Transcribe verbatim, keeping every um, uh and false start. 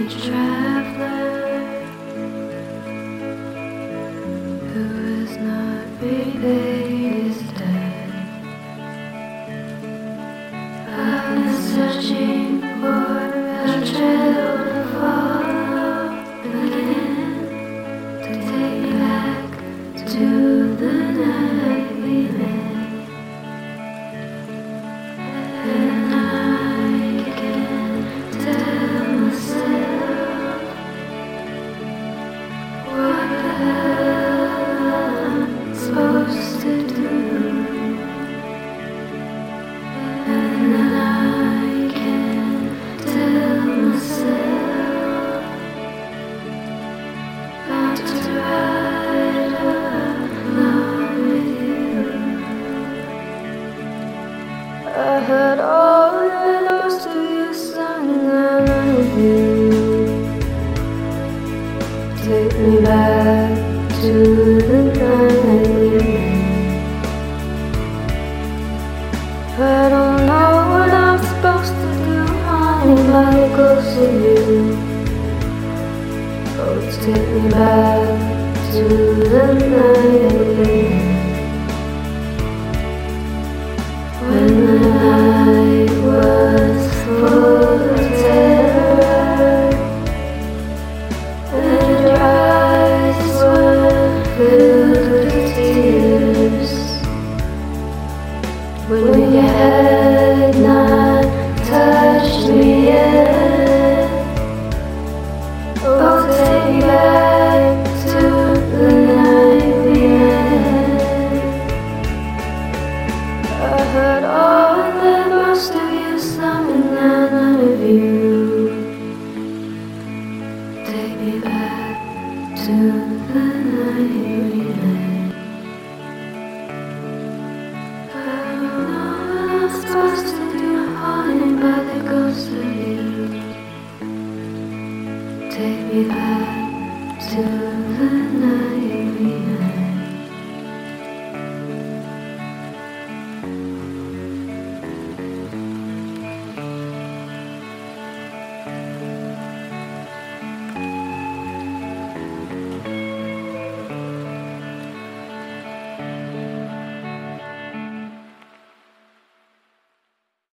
traveler who is not repaid is dead. I've been searching for a trail to follow again, to take me back to the night we met. And I can tell myself what the hell I'm supposed to do. And I can tell myself not to ride along with you. I heard all the words to your song and I love you. Take me back to the night we met. I don't know what I'm supposed to do, honey, but it goes to you. Oh, take me back to the night we met. When the night was full of terror and your eyes were filled with tears, when you had not touched me yet. Oh, take me back to the night we met. I heard all the most of you something and none of you. Take me back to the night we met. I don't know what I'm supposed to do, honey, but it goes to you. Take me back.